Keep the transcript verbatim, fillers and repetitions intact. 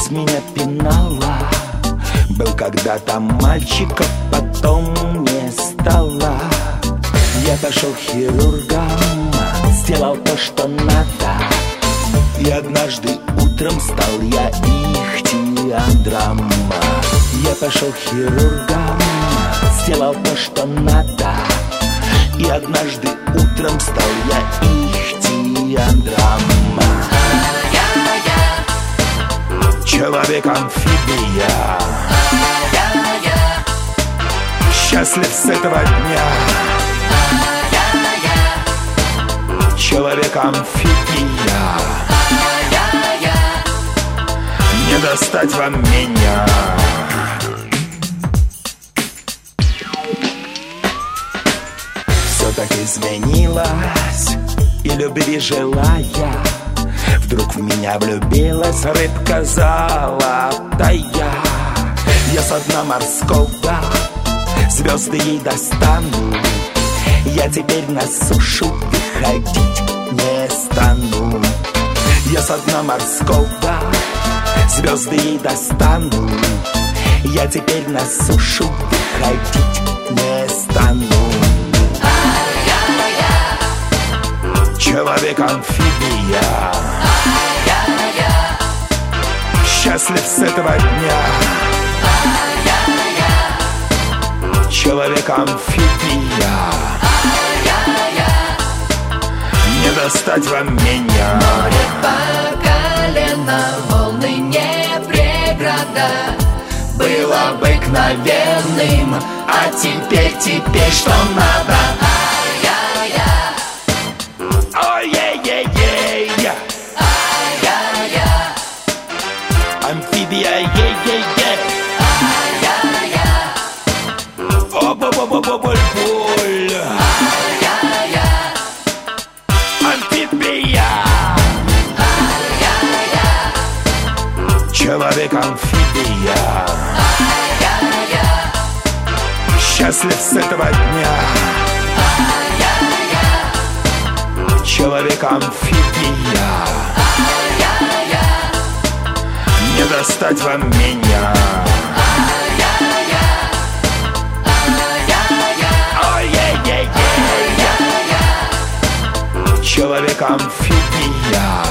Жизнь меня пинала. Был когда-то мальчиком, потом не стало. Я пошел хирургом, сделал то, что надо. И однажды утром стал я ихтиандром. Я пошел хирургом, сделал то, что надо. И однажды утром стал я ихтиандром. Человек-амфибия, счастлив с этого дня. Человек-амфибия, не достать вам меня. Все так изменилось, и любви желая, вдруг в меня влюбилась рыбка золотая. Я со дна морского звезды ей достану. Я теперь на сушу выходить не стану. Я со дна морского звезды ей достану. Я теперь на сушу выходить не стану. Человек-амфибия, счастлив с этого дня. Человек-амфибия, не достать вам меня. Море по колено, волны не преграда. Был обыкновенным, а теперь, теперь что надо? Ой-ей-ей-ей, Ай-я-я, амфибия, ей-ей-ей, ай-я-я, о-бо-бо-бо-бо-боль-боль, ай-я-я, амфибия, ай-я-я, человек-амфибия, ай-я-я, счастлив с этого дня. Человек-амфибия, не достать вам меня. Ой-ей-ей-ей, человек-амфибия,